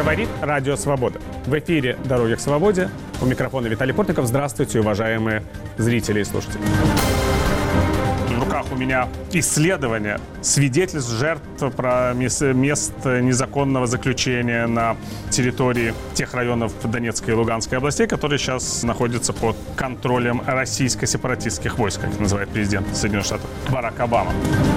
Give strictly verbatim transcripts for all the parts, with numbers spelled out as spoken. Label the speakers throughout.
Speaker 1: Говорит Радио Свобода. В эфире «Дороги к свободе». У микрофона Виталий Портников. Здравствуйте, уважаемые зрители и слушатели. В руках у меня исследование свидетельств жертв про мест незаконного заключения на территории тех районов Донецкой и Луганской областей, которые сейчас находятся под контролем российско-сепаратистских войск, как называет президент Соединенных Штатов Барак Обама.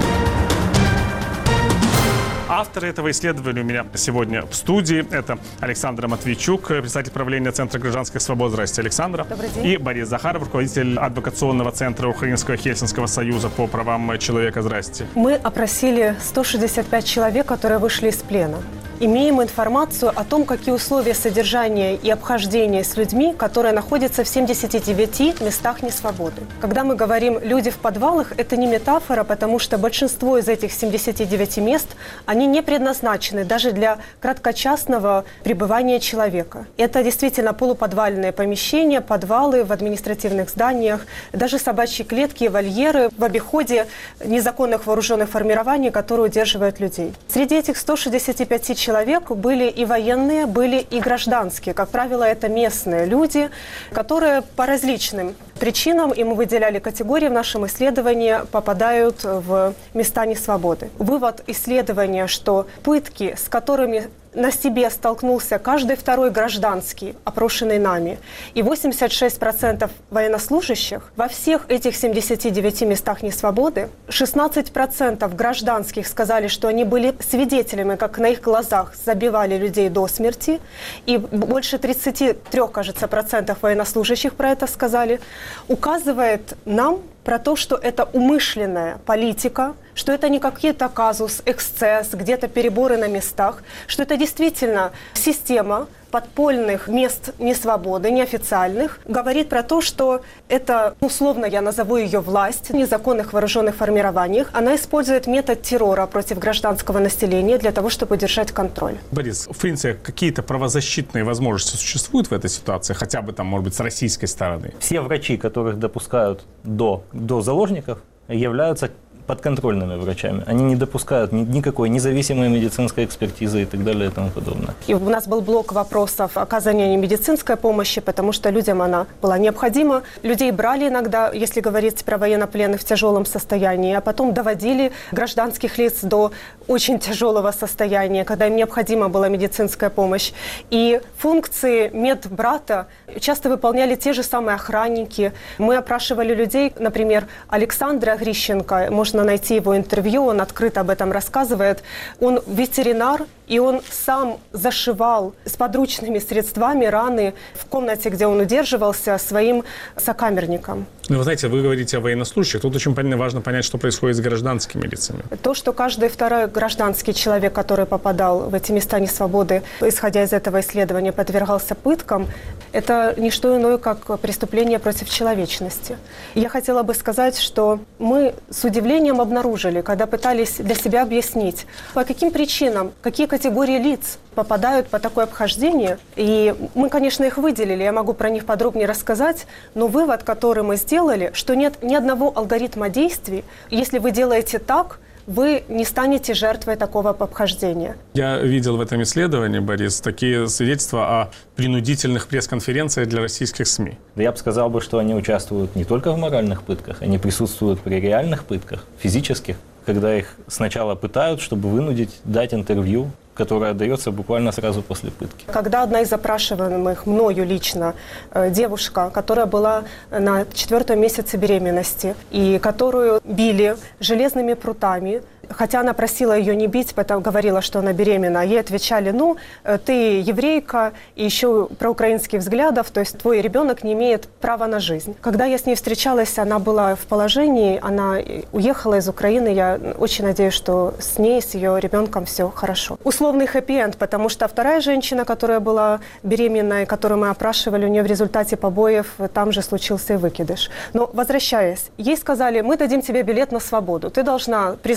Speaker 1: Авторы этого исследования у меня сегодня в студии. Это Александра Матвейчук, председатель правления Центра гражданских свобод. Здравствуйте, Александра.
Speaker 2: Добрый день.
Speaker 1: И Борис Захаров, руководитель адвокационного центра Украинского Хельсинского союза по правам человека. Здравствуйте.
Speaker 2: Мы опросили сто шестьдесят пять человек, которые вышли из плена. Имеем информацию о том, какие условия содержания и обхождения с людьми, которые находятся в семидесяти девяти местах несвободы. Когда мы говорим «люди в подвалах», это не метафора, потому что большинство из этих семидесяти девяти мест, они не предназначены даже для краткочасного пребывания человека. Это действительно полуподвальные помещения, подвалы в административных зданиях, даже собачьи клетки и вольеры в обиходе незаконных вооруженных формирований, которые удерживают людей. Среди этих ста шестидесяти пяти человек были и военные, были и гражданские. Как правило, это местные люди, которые по различным причинам, и мы выделяли категории в нашем исследовании, попадают в места несвободы. Вывод исследования, что пытки, с которыми на себе столкнулся каждый второй гражданский, опрошенный нами, и восемьдесят шесть процентов военнослужащих, во всех этих семидесяти девяти местах несвободы шестнадцать процентов гражданских сказали, что они были свидетелями, как на их глазах забивали людей до смерти, и больше тридцати трёх, кажется, процентов военнослужащих про это сказали, указывает нам про то, что это умышленная политика, что это не какие-то казус, эксцесс, где-то переборы на местах, что это действительно система подпольных мест несвободы, неофициальных, говорит про то, что это, условно я назову ее власть в незаконных вооруженных формированиях, она использует метод террора против гражданского населения для того, чтобы держать контроль.
Speaker 1: Борис, в принципе, какие-то правозащитные возможности существуют в этой ситуации, хотя бы там, может быть, с российской стороны?
Speaker 3: Все врачи, которых допускают до, до заложников, являются подконтрольными врачами. Они не допускают ни, никакой независимой медицинской экспертизы и так далее и тому подобное.
Speaker 2: И у нас был блок вопросов оказания медицинской помощи, потому что людям она была необходима. Людей брали иногда, если говорить про военнопленных, в тяжелом состоянии, а потом доводили гражданских лиц до очень тяжелого состояния, когда им необходима была медицинская помощь. И функции медбрата часто выполняли те же самые охранники. Мы опрашивали людей, например, Александра Грищенко, можно найти его интервью, он открыто об этом рассказывает. Он ветеринар, и он сам зашивал с подручными средствами раны в комнате, где он удерживался, своим сокамерникам.
Speaker 1: Ну, вы знаете, вы говорите о военнослужащих. Тут очень важно понять, что происходит с гражданскими лицами.
Speaker 2: То, что каждый второй гражданский человек, который попадал в эти места несвободы, исходя из этого исследования, подвергался пыткам, это не что иное, как преступление против человечности. Я хотела бы сказать, что мы с удивлением обнаружили, когда пытались для себя объяснить, по каким причинам, какие категории лиц попадают по такое обхождение. И мы, конечно, их выделили, я могу про них подробнее рассказать, но вывод, который мы сделали, что нет ни одного алгоритма действий. Если вы делаете так, вы не станете жертвой такого обхождения.
Speaker 1: Я видел в этом исследовании, Борис, такие свидетельства о принудительных пресс-конференциях для российских СМИ.
Speaker 3: Да я бы сказал, бы, что они участвуют не только в моральных пытках, они присутствуют при реальных пытках, физических, когда их сначала пытают, чтобы вынудить дать интервью, которая дается буквально сразу после пытки.
Speaker 2: Когда одна из опрашиваемых мною лично девушка, которая была на четвертом месяце беременности и которую били железными прутами, хотя она просила ее не бить, потому говорила, что она беременна, ей отвечали: ну, ты еврейка, и еще проукраинских взглядов, то есть твой ребенок не имеет права на жизнь. Когда я с ней встречалась, она была в положении, она уехала из Украины, я очень надеюсь, что с ней, с ее ребенком все хорошо. Условный хэппи-энд, потому что вторая женщина, которая была беременной, которую мы опрашивали, у нее в результате побоев там же случился и выкидыш. Но возвращаясь, ей сказали: мы дадим тебе билет на свободу, ты должна признать, что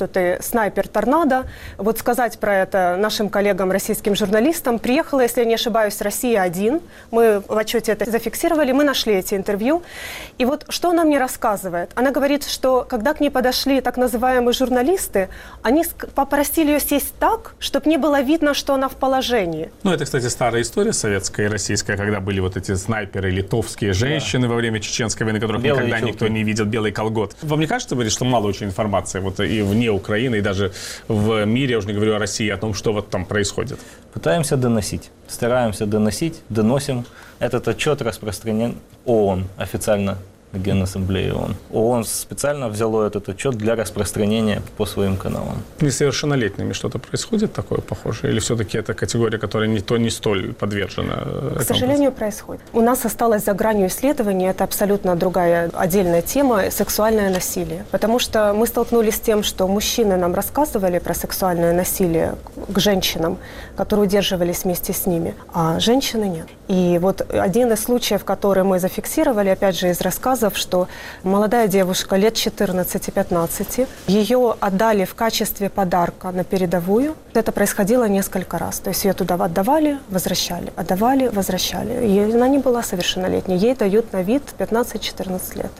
Speaker 2: упомянутый снайпер «Торнадо». Вот сказать про это нашим коллегам, российским журналистам. Приехала, если я не ошибаюсь, Россия один. Мы в отчете это зафиксировали, мы нашли эти интервью. И вот что она мне рассказывает? Она говорит, что когда к ней подошли так называемые журналисты, они попросили ее сесть так, чтобы не было видно, что она в положении.
Speaker 1: Ну, это, кстати, старая история советская и российская, когда были вот эти снайперы, литовские женщины, да, во время Чеченской войны, которых белые никогда чулки. Никто не видел, белый колгот. Вам не кажется, Борис, что мало очень информации вот и вне Украины, и даже в мире, я уже не говорю о России, о том, что вот там происходит?
Speaker 3: Пытаемся доносить, стараемся доносить, доносим. Этот отчет распространен ООН официально. Генассамблеи ООН. ООН специально взяло этот отчет для распространения по своим каналам.
Speaker 1: Несовершеннолетними что-то происходит такое похожее? Или все-таки это категория, которая не, то, не столь подвержена?
Speaker 2: К сожалению, происходит. У нас осталось за гранью исследования, это абсолютно другая отдельная тема, сексуальное насилие. Потому что мы столкнулись с тем, что мужчины нам рассказывали про сексуальное насилие к женщинам, которые удерживались вместе с ними, а женщины нет. И вот один из случаев, который мы зафиксировали, опять же, из рассказов, что молодая девушка лет четырнадцати-пятнадцати, ее отдали в качестве подарка на передовую. Это происходило несколько раз. То есть ее туда отдавали, возвращали, отдавали, возвращали. И она не была совершеннолетней. Ей дают на вид пятнадцать-четырнадцать лет.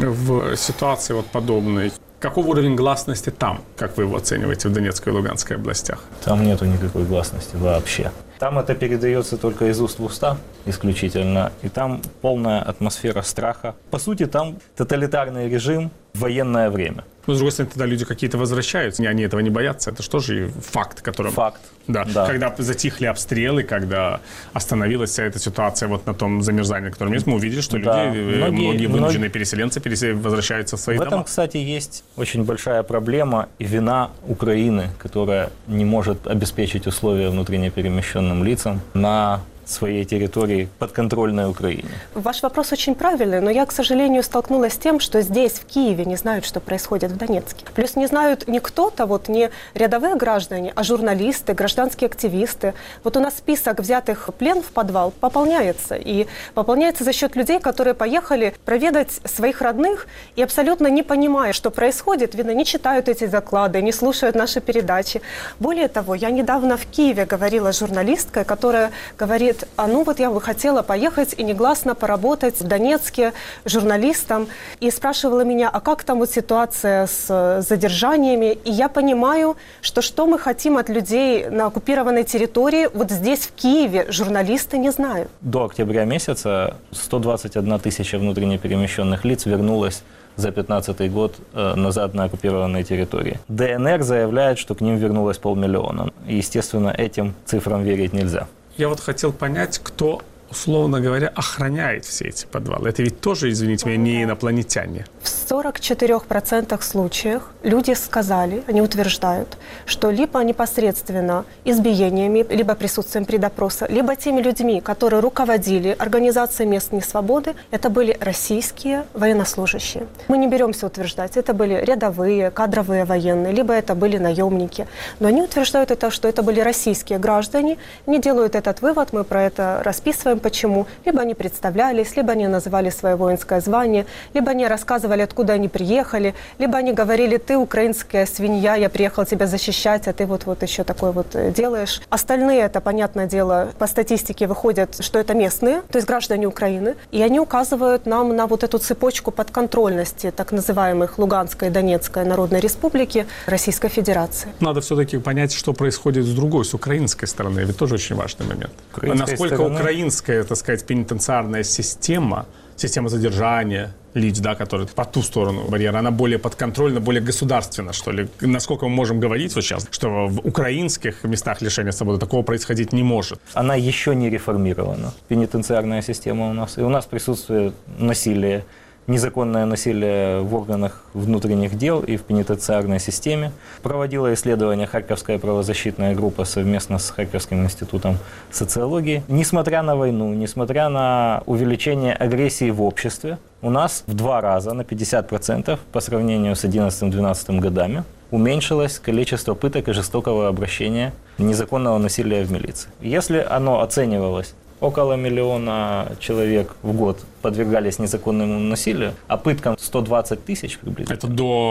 Speaker 1: В ситуации вот подобной, каков уровень гласности там, как вы его оцениваете, в Донецкой и Луганской областях?
Speaker 3: Там нету никакой гласности вообще. Там это передается только из уст в уста исключительно, и там полная атмосфера страха. По сути, там тоталитарный режим в военное время.
Speaker 1: Но, с другой стороны, тогда люди какие-то возвращаются, они этого не боятся. Это же тоже факт, который...
Speaker 3: Факт.
Speaker 1: Да.
Speaker 3: да.
Speaker 1: Когда затихли обстрелы, когда остановилась вся эта ситуация вот на том замерзании, которое есть, мы увидели, что да. люди, многие, многие вынужденные многие... переселенцы пересел... возвращаются в свои
Speaker 3: в
Speaker 1: дома.
Speaker 3: В этом, кстати, есть очень большая проблема и вина Украины, которая не может обеспечить условия внутренне перемещенным лицам на своей территории, подконтрольной Украине.
Speaker 2: Ваш вопрос очень правильный, но я, к сожалению, столкнулась с тем, что здесь, в Киеве, не знают, что происходит в Донецке. Плюс не знают не кто-то, вот не рядовые граждане, а журналисты, гражданские активисты. Вот у нас список взятых в плен в подвал пополняется. И пополняется за счет людей, которые поехали проведать своих родных и абсолютно не понимая, что происходит, видно, не читают эти доклады, не слушают наши передачи. Более того, я недавно в Киеве говорила с журналисткой, которая говорит: а ну вот я бы хотела поехать и негласно поработать в Донецке журналистом. И спрашивала меня, а как там вот ситуация с задержаниями? И я понимаю, что что мы хотим от людей на оккупированной территории, вот здесь, в Киеве, журналисты не знают.
Speaker 3: До октября месяца сто двадцать одна тысяча внутренне перемещенных лиц вернулась за пятнадцатый год э, назад на оккупированные территории. ДНР заявляет, что к ним вернулось полмиллиона. И, естественно, этим цифрам верить нельзя.
Speaker 1: Я вот хотел понять, кто, условно говоря, охраняет все эти подвалы. Это ведь тоже, извините меня, не инопланетяне.
Speaker 2: В сорок четырёх процентах случаев люди сказали, они утверждают, что либо непосредственно избиениями, либо присутствием при допросе, либо теми людьми, которые руководили организацией мест несвободы, это были российские военнослужащие. Мы не беремся утверждать, это были рядовые, кадровые военные, либо это были наемники. Но они утверждают, это, что это были российские граждане, не делают этот вывод, мы про это расписываем, почему. Либо они представлялись, либо они называли свое воинское звание, либо они рассказывали, откуда они приехали, либо они говорили: ты украинская свинья, я приехал тебя защищать, а ты вот, вот еще такое вот делаешь. Остальные, это, понятное дело, по статистике выходят, что это местные, то есть граждане Украины, и они указывают нам на вот эту цепочку подконтрольности так называемых Луганской и Донецкой Народной Республики Российской Федерации.
Speaker 1: Надо все-таки понять, что происходит с другой, с украинской стороны, ведь тоже очень важный момент. Насколько
Speaker 3: стороны...
Speaker 1: украинская, так сказать, пенитенциарная система, система задержания лиц, да, которые по ту сторону барьера, она более подконтрольна, более государственна, что ли? Насколько мы можем говорить вот сейчас, что в украинских местах лишения свободы такого происходить не может?
Speaker 3: Она еще не реформирована, пенитенциарная система у нас. И у нас присутствует насилие, незаконное насилие в органах внутренних дел и в пенитенциарной системе. Проводила исследование Харьковская правозащитная группа совместно с Харьковским институтом социологии. Несмотря на войну, несмотря на увеличение агрессии в обществе, у нас в два раза, на пятьдесят процентов по сравнению с одиннадцатым-двенадцатым годами, уменьшилось количество пыток и жестокого обращения, незаконного насилия в милиции. Если оно оценивалось, около миллиона человек в год подвергались незаконному насилию, а пыткам сто двадцать тысяч приблизительно.
Speaker 1: Это до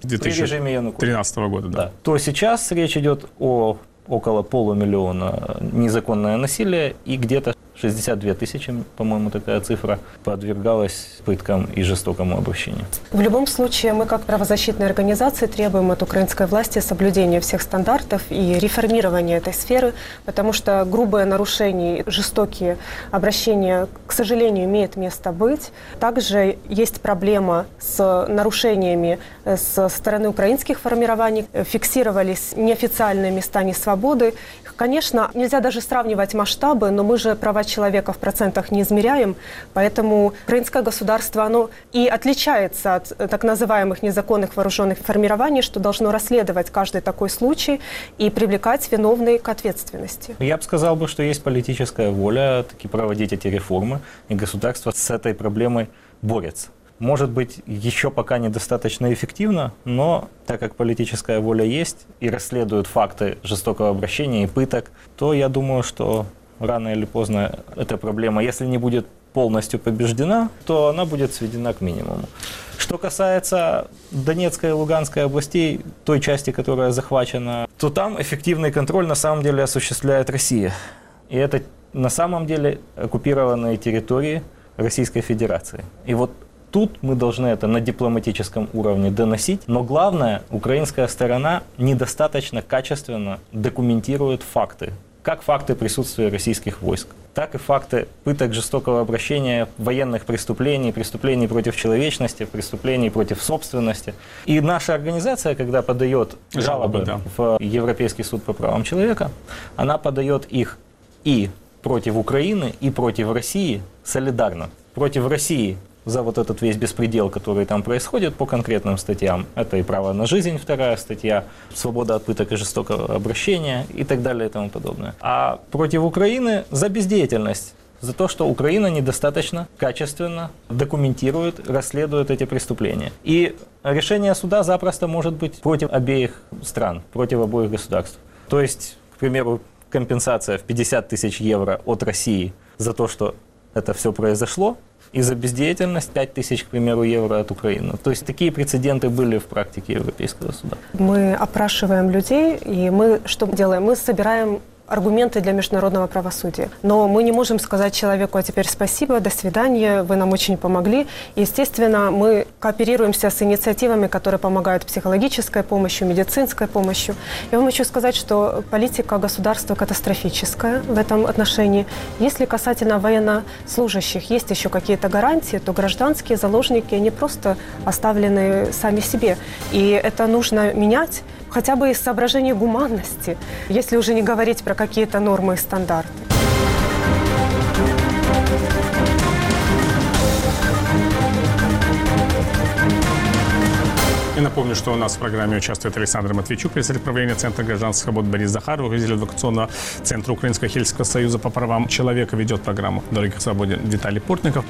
Speaker 1: две тысячи тринадцатого года. Да.
Speaker 3: Да. То сейчас речь идет о около полумиллиона незаконное насилие, и где-то шестьдесят две тысячи, по-моему, такая цифра, подвергалась пыткам и жестокому обращению.
Speaker 2: В любом случае, мы как правозащитные организации требуем от украинской власти соблюдения всех стандартов и реформирования этой сферы, потому что грубые нарушения, жестокие обращения, к сожалению, имеют место быть. Также есть проблема с нарушениями со стороны украинских формирований. Фиксировались неофициальные места несвободы. Конечно, нельзя даже сравнивать масштабы, но мы же права человека в процентах не измеряем, поэтому украинское государство, оно и отличается от так называемых незаконных вооруженных формирований, что должно расследовать каждый такой случай и привлекать виновных к ответственности.
Speaker 3: Я бы сказал, бы, что есть политическая воля таки проводить эти реформы, и государство с этой проблемой борется. Может быть, еще пока недостаточно эффективно, но так как политическая воля есть и расследуют факты жестокого обращения и пыток, то я думаю, что рано или поздно эта проблема, если не будет полностью побеждена, то она будет сведена к минимуму. Что касается Донецкой и Луганской областей, той части, которая захвачена, то там эффективный контроль на самом деле осуществляет Россия. И это на самом деле оккупированные территории Российской Федерации. И вот тут мы должны это на дипломатическом уровне доносить, но главное, украинская сторона недостаточно качественно документирует факты. Как факты присутствия российских войск, так и факты пыток, жестокого обращения, военных преступлений, преступлений против человечности, преступлений против собственности. И наша организация, когда подает жалобы, жалобы да. в Европейский суд по правам человека, она подает их и против Украины, и против России солидарно. Против России за вот этот весь беспредел, который там происходит по конкретным статьям. Это и право на жизнь, вторая статья, свобода от пыток и жестокого обращения и так далее и тому подобное. А против Украины за бездеятельность, за то, что Украина недостаточно качественно документирует, расследует эти преступления. И решение суда запросто может быть против обеих стран, против обоих государств. То есть, к примеру, компенсация в пятьдесят тысяч евро от России за то, что это все произошло, и за бездеятельность пять тысяч, к примеру, евро от Украины. То есть такие прецеденты были в практике Европейского суда.
Speaker 2: Мы опрашиваем людей, и мы что делаем? Мы собираем аргументы для международного правосудия. Но мы не можем сказать человеку: а теперь спасибо, до свидания, вы нам очень помогли. Естественно, мы кооперируемся с инициативами, которые помогают психологической помощью, медицинской помощью. Я вам хочу сказать, что политика государства катастрофическая в этом отношении. Если касательно военнослужащих есть еще какие-то гарантии, то гражданские заложники, они просто оставлены сами себе. И это нужно менять, хотя бы из соображений гуманности, если уже не говорить про какие-то нормы и стандарты.
Speaker 1: И напомню, что у нас в программе участвует Александр Матвейчук, председатель правления Центра гражданских свобод, Борис Захаров, руководитель адвокационного центра Украинского Хельсинского союза по правам человека, ведет программу «Дороги к свободе» Виталий Портников.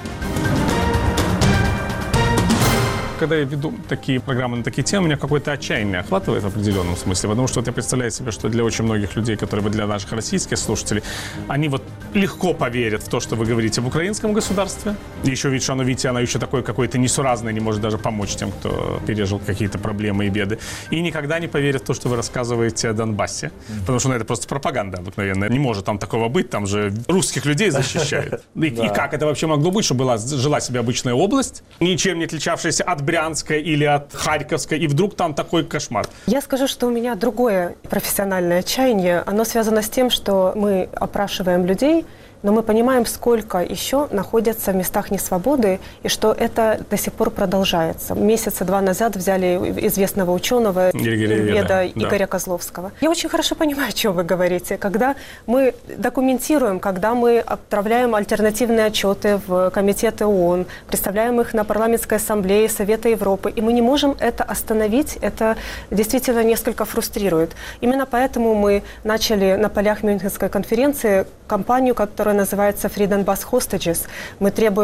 Speaker 1: Когда я веду такие программы на такие темы, меня какое-то отчаяние охватывает в определенном смысле, потому что вот я представляю себе, что для очень многих людей, которые вы для наших российских слушателей, они вот легко поверят в то, что вы говорите об украинском государстве. И еще ведь, что оно, видите, оно еще такое какое-то несуразное, не может даже помочь тем, кто пережил какие-то проблемы и беды. И никогда не поверят в то, что вы рассказываете о Донбассе, потому что ну, это просто пропаганда обыкновенная. Не может там такого быть, там же русских людей защищают. И, и как это вообще могло быть, что была, жила себе обычная область, ничем не отличавшаяся от Брянской или от Харьковской, и вдруг там такой кошмар?
Speaker 2: Я скажу, что у меня другое профессиональное отчаяние. Оно связано с тем, что мы опрашиваем людей, но мы понимаем, сколько еще находятся в местах несвободы, и что это до сих пор продолжается. Месяца два назад взяли известного ученого, Веда Игоря да. Козловского. Я очень хорошо понимаю, о чем вы говорите. Когда мы документируем, когда мы отправляем альтернативные отчеты в комитеты ООН, представляем их на парламентской ассамблее Совета Европы, и мы не можем это остановить, это действительно несколько фрустрирует. Именно поэтому мы начали на полях Мюнхенской конференции кампанию, которая называется «Free Donbass Hostages». Мы требуем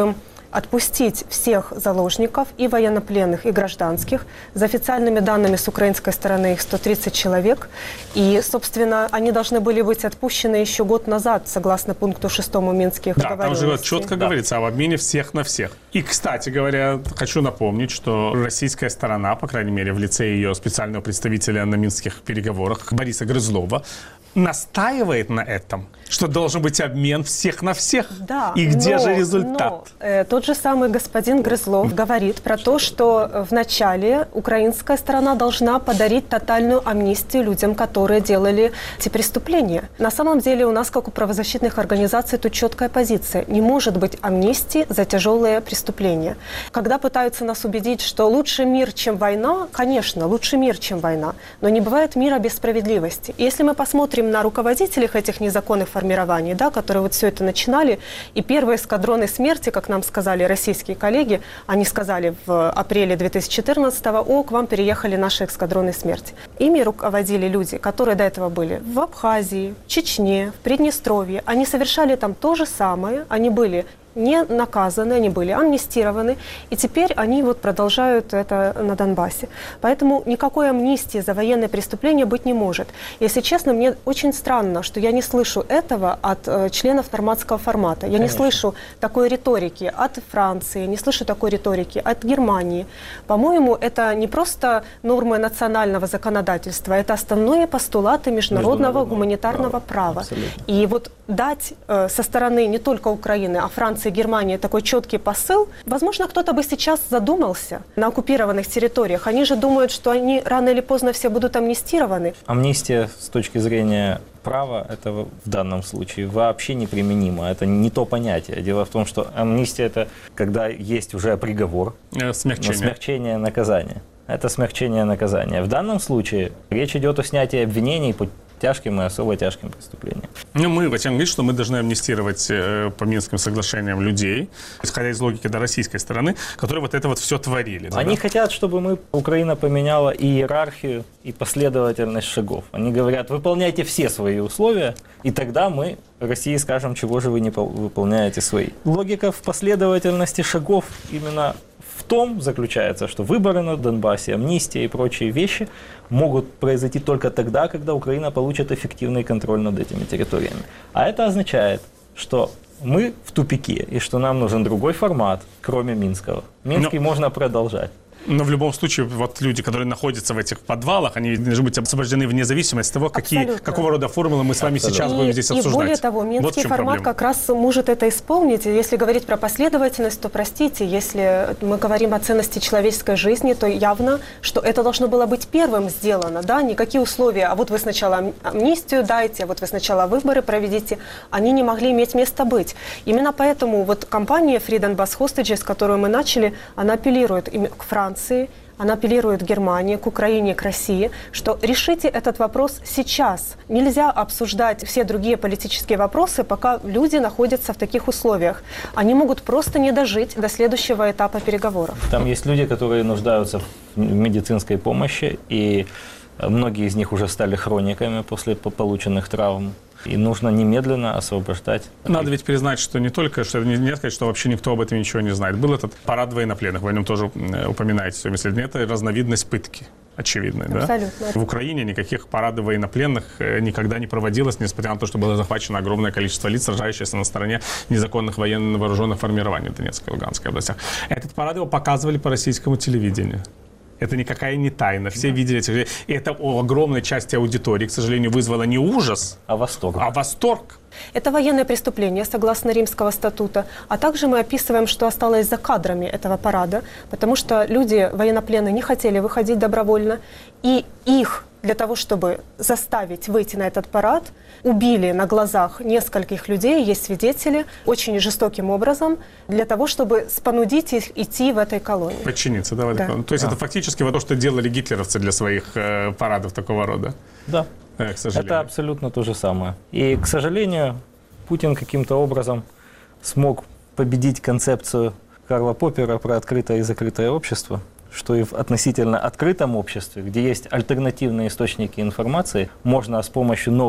Speaker 2: отпустить всех заложников, и военнопленных, и гражданских. За официальными данными с украинской стороны их сто тридцать человек. И, собственно, они должны были быть отпущены еще год назад, согласно пункту шестому Минских
Speaker 1: Да, там
Speaker 2: договоренностей.
Speaker 1: же четко
Speaker 3: Да.
Speaker 1: говорится об обмене всех на всех. И, кстати говоря, хочу напомнить, что российская сторона, по крайней мере, в лице ее специального представителя на минских переговорах Бориса Грызлова, настаивает на этом, что должен быть обмен всех на всех.
Speaker 2: Да,
Speaker 1: И где
Speaker 2: но,
Speaker 1: же результат?
Speaker 2: но, э, тот же самый господин Грызлов говорит про то, что э, вначале украинская сторона должна подарить тотальную амнистию людям, которые делали эти преступления. На самом деле у нас, как у правозащитных организаций, тут четкая позиция. Не может быть амнистии за тяжелые преступления. Когда пытаются нас убедить, что лучше мир, чем война, конечно, лучше мир, чем война, но не бывает мира без справедливости. И если мы посмотрим на руководителей этих незаконных формирований, да, которые вот все это начинали, и первые эскадроны смерти, как нам сказали российские коллеги, они сказали в апреле две тысячи четырнадцатого: о, к вам переехали наши эскадроны смерти. Ими руководили люди, которые до этого были в Абхазии, в Чечне, в Приднестровье. Они совершали там то же самое, они были не наказаны, они были амнистированы, и теперь они вот продолжают это на Донбассе. Поэтому никакой амнистии за военные преступления быть не может. Если честно, мне очень странно, что я не слышу этого от э, членов нормандского формата. Я
Speaker 3: Конечно.
Speaker 2: не слышу такой риторики от Франции, не слышу такой риторики от Германии. По-моему, это не просто нормы национального законодательства, это основные постулаты международного,
Speaker 3: Международного
Speaker 2: гуманитарного
Speaker 3: права.
Speaker 2: права.
Speaker 3: Абсолютно.
Speaker 2: И вот дать э, со стороны не только Украины, а Франции и Германии такой четкий посыл, возможно, кто-то бы сейчас задумался на оккупированных территориях. Они же думают, что они рано или поздно все будут амнистированы.
Speaker 3: Амнистия с точки зрения права, это в данном случае вообще неприменимо. Это не то понятие. Дело в том, что амнистия – это когда есть уже приговор,
Speaker 1: Э, Смягчение.
Speaker 3: смягчение наказания. Это смягчение наказания. В данном случае речь идет о снятии обвинений по тяжким и особо тяжким преступлениям.
Speaker 1: Ну, мы хотим говорить, что мы должны амнистировать э, по Минским соглашениям людей, исходя из логики до российской стороны, которые вот это вот все творили.
Speaker 3: Они
Speaker 1: да?
Speaker 3: хотят, чтобы мы, Украина поменяла и иерархию, и последовательность шагов. Они говорят: выполняйте все свои условия, и тогда мы России скажем, чего же вы не пол- выполняете свои. Логика в последовательности шагов именно в том заключается, что выборы на Донбассе, амнистия и прочие вещи могут произойти только тогда, когда Украина получит эффективный контроль над этими территориями. А это означает, что мы в тупике, и что нам нужен другой формат, кроме Минского. Минский
Speaker 1: Но...
Speaker 3: можно продолжать.
Speaker 1: Но в любом случае, вот люди, которые находятся в этих подвалах, они должны быть освобождены вне зависимости от того, какие, какого рода формулы мы с вами
Speaker 3: Абсолютно.
Speaker 1: сейчас будем здесь
Speaker 2: и,
Speaker 1: обсуждать.
Speaker 2: И более того, Минский
Speaker 1: вот в чем
Speaker 2: формат
Speaker 1: проблема.
Speaker 2: как раз может это исполнить. И если говорить про последовательность, то, простите, если мы говорим о ценности человеческой жизни, то явно, что это должно было быть первым сделано. Да? Никакие условия, а вот вы сначала амнистию дайте, а вот вы сначала выборы проведите, они не могли иметь места быть. Именно поэтому вот компания Free Donbass Hostages, которую мы начали, она апеллирует к Франции, она апеллирует к Германии, к Украине, к России, что решите этот вопрос сейчас. Нельзя обсуждать все другие политические вопросы, пока люди находятся в таких условиях. Они могут просто не дожить до следующего этапа переговоров.
Speaker 3: Там есть люди, которые нуждаются в медицинской помощи, и многие из них уже стали хрониками после полученных травм. И нужно немедленно освобождать.
Speaker 1: Надо ведь признать, что не только, что не, не сказать, что вообще никто об этом ничего не знает. Был этот парад военнопленных, вы о нем тоже э, упоминаете в своем исследовании. Это разновидность пытки, очевидной.
Speaker 2: Абсолютно.
Speaker 1: Да? В Украине никаких парадов военнопленных э, никогда не проводилось, несмотря на то, что было захвачено огромное количество лиц, сражающихся на стороне незаконных военных вооруженных формирований в Донецкой и Луганской областях. Этот парад его показывали по российскому телевидению. Это никакая не тайна. Все да. видели эти... И это у огромной части аудитории, к сожалению, вызвало не ужас,
Speaker 3: а восторг.
Speaker 1: А восторг.
Speaker 2: Это военное преступление, согласно Римского статута. А также мы описываем, что осталось за кадрами этого парада, потому что люди, военнопленные, не хотели выходить добровольно. И их для того, чтобы заставить выйти на этот парад, убили на глазах нескольких людей, есть свидетели, очень жестоким образом, для того, чтобы спонудить их идти в этой колонии.
Speaker 1: Подчиниться, да, в этой
Speaker 2: да.
Speaker 1: колонии. То есть
Speaker 3: да.
Speaker 1: это фактически вот то, что делали гитлеровцы для своих э, парадов такого рода.
Speaker 3: Да.
Speaker 1: Э, к сожалению.
Speaker 3: Это абсолютно то же самое. И, к сожалению, Путин каким-то образом смог победить концепцию Карла Поппера про открытое и закрытое общество, что и в относительно открытом обществе, где есть альтернативные источники информации, можно с помощью новых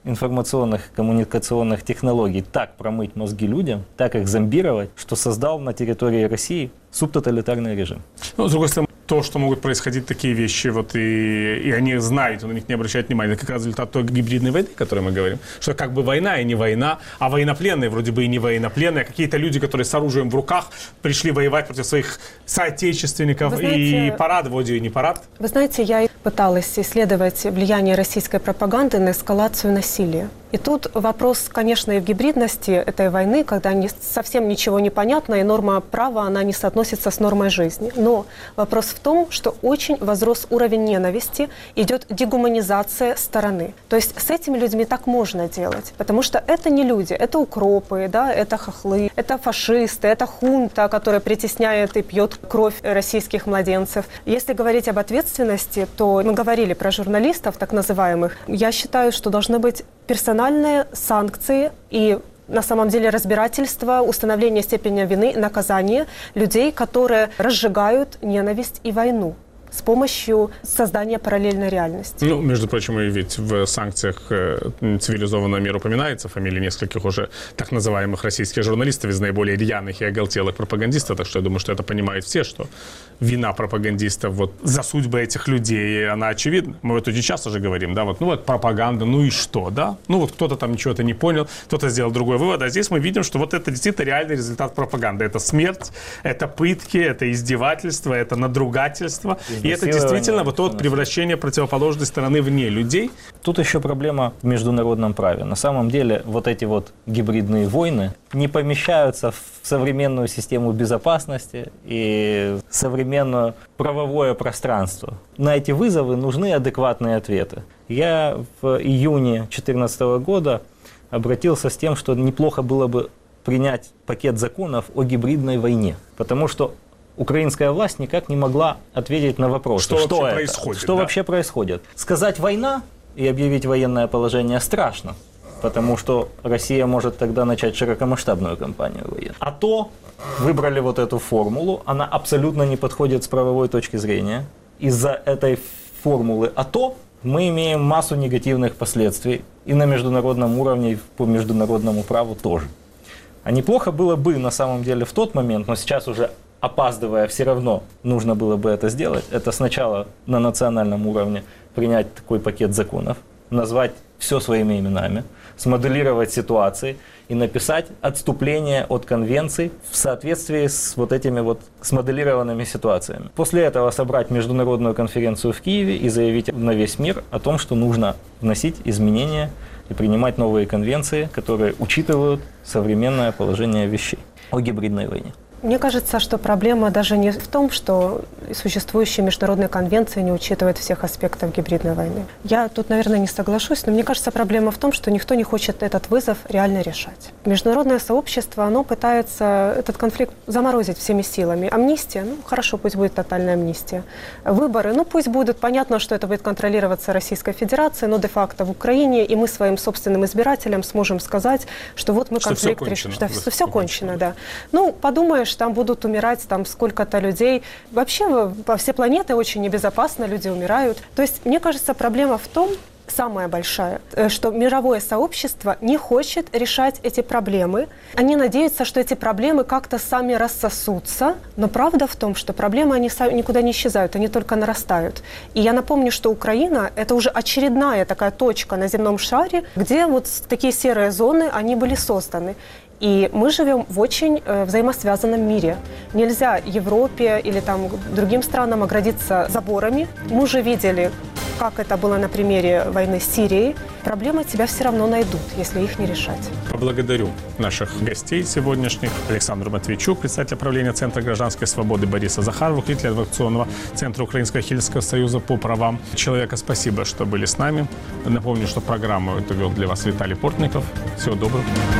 Speaker 3: информационных, коммуникационных технологий так промыть мозги людям, так их зомбировать, что создал на территории России субтоталитарный режим.
Speaker 1: Ну, с другой стороны, то, что могут происходить такие вещи, вот и, и они знают, на них не обращают внимания, это как раз результат той гибридной войны, о которой мы говорим, что как бы война и не война, а военнопленные вроде бы и не военнопленные, а какие-то люди, которые с оружием в руках пришли воевать против своих соотечественников, знаете, и парад, вроде и не парад.
Speaker 2: Вы знаете, я пыталась исследовать влияние российской пропаганды на эскалацию насилия. И тут вопрос, конечно, и в гибридности этой войны, когда не, совсем ничего не понятно, и норма права, она не соотносится с нормой жизни. Но вопрос в том, что очень возрос уровень ненависти, идет дегуманизация стороны. То есть с этими людьми так можно делать, потому что это не люди, это укропы, да, это хохлы, это фашисты, это хунта, которая притесняет и пьет кровь российских младенцев. Если говорить об ответственности, то мы говорили про журналистов, так называемых. Я считаю, что должны быть персональные санкции и на самом деле разбирательство, установление степени вины, наказание людей, которые разжигают ненависть и войну с помощью создания параллельной реальности.
Speaker 1: Ну, между прочим, и ведь в санкциях цивилизованного мира упоминается фамилии нескольких уже так называемых российских журналистов из наиболее рьяных и оголтелых пропагандистов, так что я думаю, что это понимают все, что вина пропагандистов вот за судьбы этих людей, она очевидна. Мы вот тут часто же говорим, да, вот, ну вот пропаганда, ну и что, да? Ну вот кто-то там чего-то не понял, кто-то сделал другой вывод, а здесь мы видим, что вот это действительно реальный результат пропаганды. Это смерть, это пытки, это издевательство, это надругательство. И это действительно вот то вот превращение противоположной стороны вне людей.
Speaker 3: Тут еще проблема в международном праве. На самом деле вот эти вот гибридные войны не помещаются в современную систему безопасности и современное правовое пространство. На эти вызовы нужны адекватные ответы. Я в июне две тысячи четырнадцатого года обратился с тем, что неплохо было бы принять пакет законов о гибридной войне, потому что украинская власть никак не могла ответить на вопрос,
Speaker 1: что,
Speaker 3: что
Speaker 1: вообще
Speaker 3: это,
Speaker 1: происходит.
Speaker 3: Что
Speaker 1: да?
Speaker 3: вообще происходит. Сказать «война» и объявить военное положение страшно, потому что Россия может тогда начать широкомасштабную кампанию военную. А то выбрали вот эту формулу, она абсолютно не подходит с правовой точки зрения. Из-за этой формулы «а то» мы имеем массу негативных последствий и на международном уровне, и по международному праву тоже. А неплохо было бы на самом деле в тот момент, но сейчас уже опаздывая, все равно нужно было бы это сделать. Это сначала на национальном уровне принять такой пакет законов, назвать все своими именами, смоделировать ситуации и написать отступление от конвенций в соответствии с вот этими вот смоделированными ситуациями. После этого собрать международную конференцию в Киеве и заявить на весь мир о том, что нужно вносить изменения и принимать новые конвенции, которые учитывают современное положение вещей о гибридной войне.
Speaker 2: Мне кажется, что проблема даже не в том, что существующие международные конвенции не учитывают всех аспектов гибридной войны. Я тут, наверное, не соглашусь, но мне кажется, проблема в том, что никто не хочет этот вызов реально решать. Международное сообщество, оно пытается этот конфликт заморозить всеми силами. Амнистия, ну хорошо, пусть будет тотальная амнистия. Выборы, ну пусть будут, понятно, что это будет контролироваться Российской Федерацией, но де-факто в Украине, и мы своим собственным избирателям сможем сказать, что вот мы
Speaker 1: что
Speaker 2: конфликт решим, что все, все кончено, да. Ну, подумаешь, там будут умирать там сколько-то людей. Вообще по всей планете очень небезопасно, люди умирают. То есть, мне кажется, проблема в том, самая большая, что мировое сообщество не хочет решать эти проблемы. Они надеются, что эти проблемы как-то сами рассосутся, но правда в том, что проблемы они никуда не исчезают, они только нарастают. И я напомню, что Украина – это уже очередная такая точка на земном шаре, где вот такие серые зоны, они были созданы. И мы живем в очень э, взаимосвязанном мире. Нельзя Европе или там другим странам оградиться заборами. Мы уже видели, как это было на примере войны с Сирией. Проблемы тебя все равно найдут, если их не решать.
Speaker 1: Поблагодарю наших гостей сегодняшних. Александру Матвейчук, председатель правления Центра гражданской свободы, Бориса Захарова, руководитель адвокационного центра Украинского Хельского союза по правам человека. Спасибо, что были с нами. Напомню, что программу это вел для вас Виталий Портников. Всего доброго.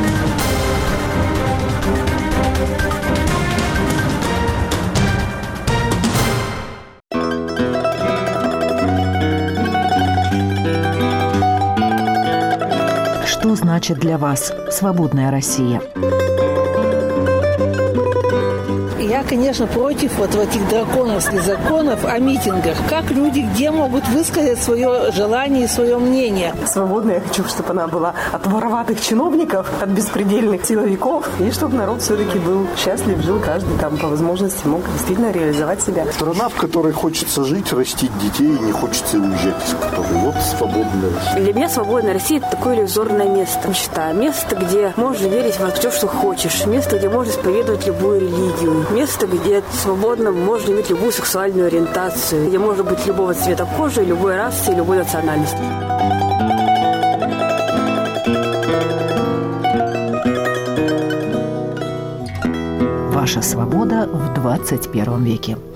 Speaker 4: Что значит для вас свободная Россия?
Speaker 5: Я конечно, против вот этих драконовских законов о митингах. Как люди где могут высказать свое желание и свое мнение?
Speaker 6: Свободно я хочу, чтобы она была от вороватых чиновников, от беспредельных силовиков, и чтобы народ все-таки был счастлив, жил каждый там по возможности, мог действительно реализовать себя.
Speaker 7: Страна, в которой хочется жить, растить детей, и не хочется уезжать из которой. Вот свободная Россия.
Speaker 8: Для меня свободная Россия – это такое иллюзорное место. Мечта. Место, где можно верить во все, что хочешь. Место, где можно исповедовать любую религию. Место, где свободно можно иметь любую сексуальную ориентацию. Где можно быть любого цвета кожи, любой расы и любой национальности.
Speaker 4: Ваша свобода в двадцать первом веке.